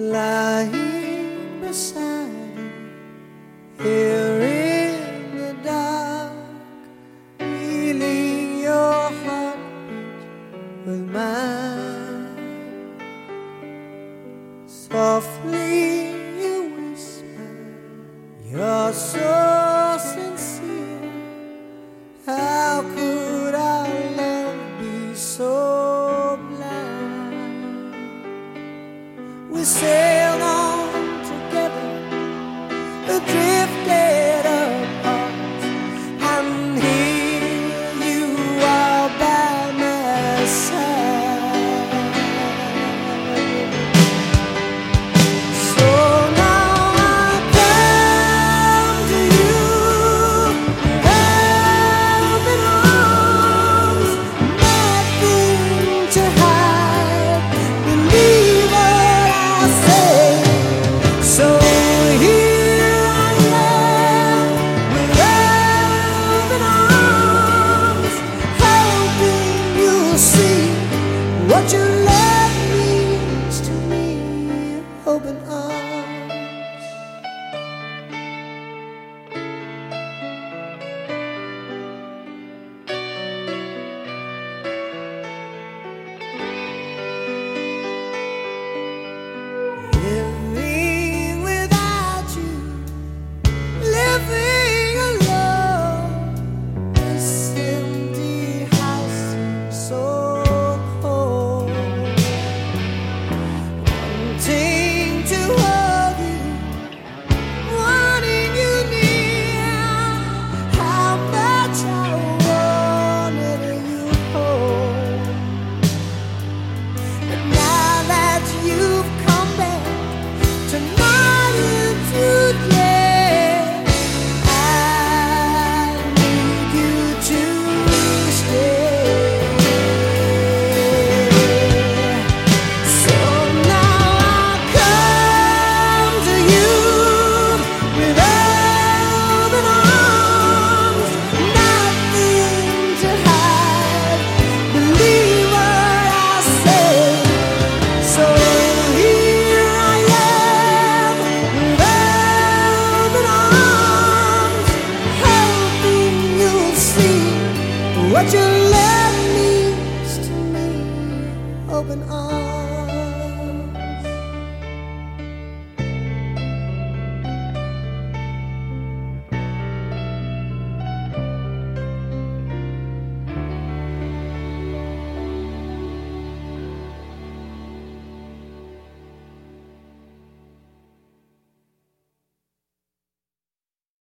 lying beside you here in the dark, feeling your heartbeat with mine. Softly you whisper, you're so sincere. How could our love be so blind? We sailed on together, drifted apart, and here you are by my side. So now I come to you, open arms, nothing to hide. Believe what I say. So here I am, with open arms, hoping you'll see what your love means to me. Open arms.